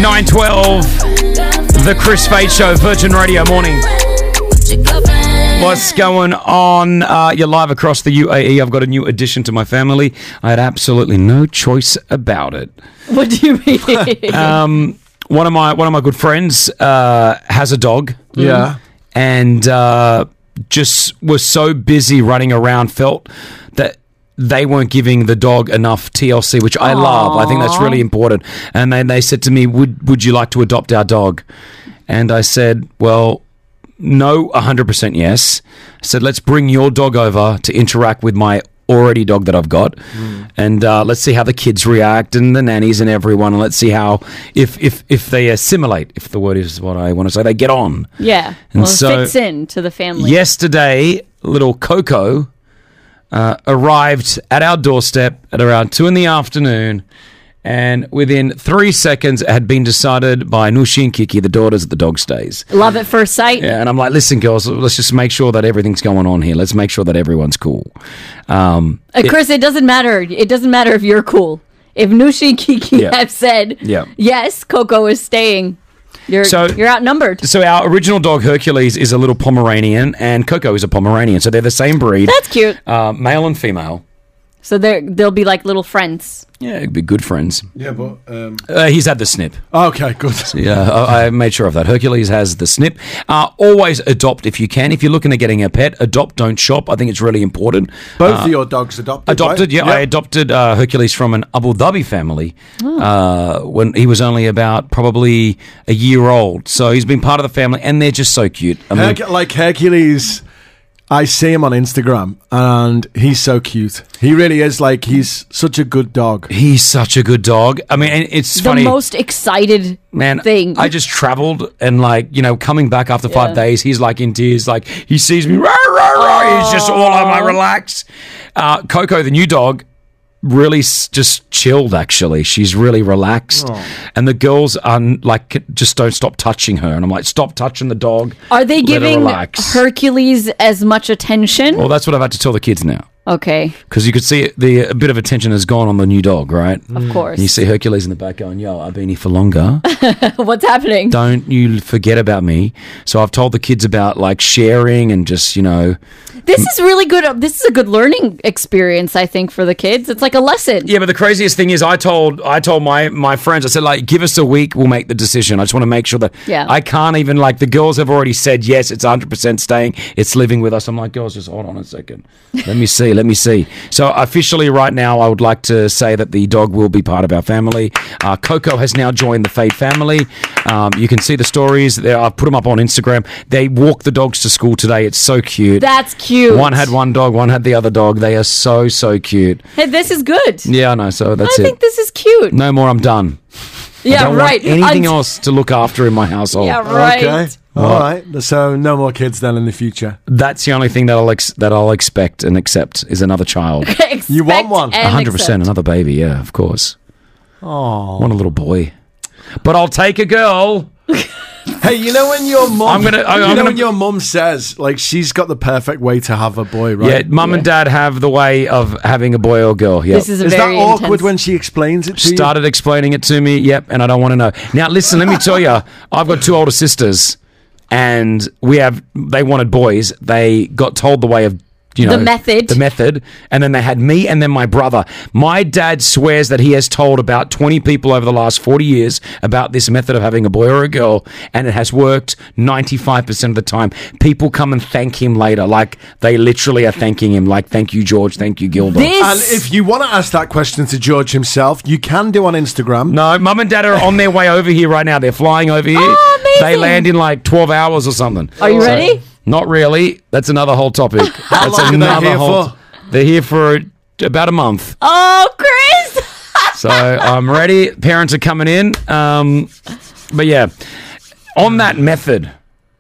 9:12, the Chris Fade Show, Virgin Radio Morning. What's going on? You're live across the UAE. I've got a new addition to my family. I had absolutely no choice about it. What do you mean? One of my good friends has a dog. Yeah. And just was so busy running around, felt that they weren't giving the dog enough TLC, which I love. I think that's really important. And they said to me, would you like to adopt our dog? And I said, well, no, 100% yes. I said, let's bring your dog over to interact with my already dog that I've got. And let's see how the kids react and the nannies and everyone. And let's see how, if they assimilate, if the word is what I want to say, they get on. Yeah. And well, so, it fits in to the family. Yesterday, little Coco arrived at our doorstep at around 2 p.m, and within 3 seconds it had been decided by Nushi and Kiki, the daughters at the dog stays. Love at first sight. Yeah, and I'm like, listen, girls, let's just make sure that everything's going on here. Let's make sure that everyone's cool. Chris, it doesn't matter. It doesn't matter if you're cool. If Nushi and Kiki have said, yes, Coco is staying, you're outnumbered. So our original dog, Hercules, is a little Pomeranian, and Coco is a Pomeranian. So they're the same breed. That's cute. Male and female. So they'll be like little friends. Yeah, it'd be good friends. Yeah, but... he's had the snip. Okay, good. So, yeah, I made sure of that. Hercules has the snip. Always adopt if you can. If you're looking at getting a pet, adopt, don't shop. I think it's really important. Both of your dogs adopted, Adopted, right? yeah. I adopted Hercules from an Abu Dhabi family when he was only about probably a year old. So he's been part of the family, and they're just so cute. I mean, Like Hercules... I see him on Instagram, and he's so cute. He really is. Like, he's such a good dog. He's such a good dog. I mean, and it's funny. The most excited thing. I just traveled, and coming back after 5 days, he's like in tears. Like, he sees me, rah, rah, rah. He's just all on my relax. Coco, the new dog, really just chilled, actually. She's really relaxed. And the girls are just don't stop touching her. And I'm like, stop touching the dog. Are they giving Hercules as much attention? Well, that's what I've had to tell the kids now. Okay. Because you could see a bit of attention has gone on the new dog, right? Of course. And you see Hercules in the back going, yo, I've been here for longer. What's happening? Don't you forget about me. So I've told the kids about sharing and just, This is really good. This is a good learning experience, I think, for the kids. It's like a lesson. Yeah, but the craziest thing is I told my friends, I said, give us a week, we'll make the decision. I just want to make sure that I can't even, the girls have already said, yes, it's 100% staying. It's living with us. I'm like, girls, just hold on a second. Let me see. So officially right now, I would like to say that the dog will be part of our family. Coco has now joined the Fade family. You can see the stories there. I've put them up on Instagram. They walk the dogs to school today. It's so cute. That's cute. One had one dog, one had the other dog. They are so, so cute. Hey, this is good. Yeah, I know. So that's it. I think this is cute. No more, I'm done. Yeah, I don't want anything else to look after in my household. Yeah, right. Okay. All right. So no more kids then in the future. That's the only thing that I'll expect and accept is another child. You want one? 100%, another baby. Yeah, of course. Oh, want a little boy, but I'll take a girl. Hey, when your mum, when your mum says she's got the perfect way to have a boy, right? Yeah, mum and dad have the way of having a boy or girl. Yep. This is that very awkward intense. when she explains it to you? Started explaining it to me. Yep, and I don't want to know. Now listen, let me tell you, I've got 2 older sisters, and they wanted boys. They got told the way of. The method, and then they had me and then my brother. My dad swears that he has told about 20 people over the last 40 years about this method of having a boy or a girl, and it has worked 95% of the time. People come and thank him later, they literally are thanking him, thank you, George, thank you, Gilbert. And if you want to ask that question to George himself, you can do on Instagram. No, mum and dad are on their way over here right now. They're flying over here. Oh, amazing. They land in 12 hours or something. Are you ready? Not really. That's another whole topic. How long are they here for? They're here for about a month. Oh, Chris! So I'm ready. Parents are coming in. But yeah, on that method,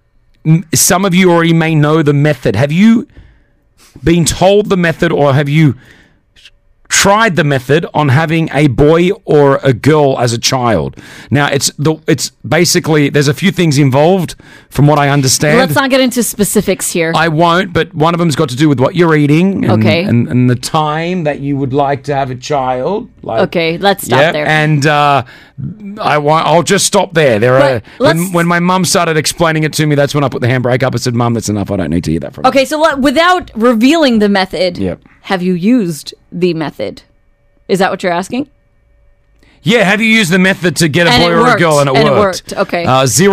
some of you already may know the method. Have you been told the method, or have you tried the method on having a boy or a girl as a child. Now, it's basically, there's a few things involved from what I understand. Let's not get into specifics here. I won't, but one of them's got to do with what you're eating and the time that you would like to have a child. Okay, let's stop there. And I'll just stop there. When my mum started explaining it to me, that's when I put the handbrake up. I said, Mum, that's enough. I don't need to hear that from you. Okay, so without revealing the method, have you used the method? Is that what you're asking? Yeah, have you used the method to get a boy or a girl and it worked? Okay.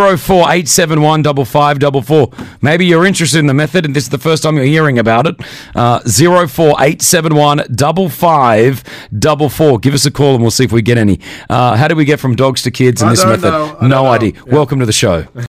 04871 Maybe you're interested in the method and this is the first time you're hearing about it. 04871 Give us a call and we'll see if we get any. How do we get from dogs to kids in this method? No idea. Welcome to the show.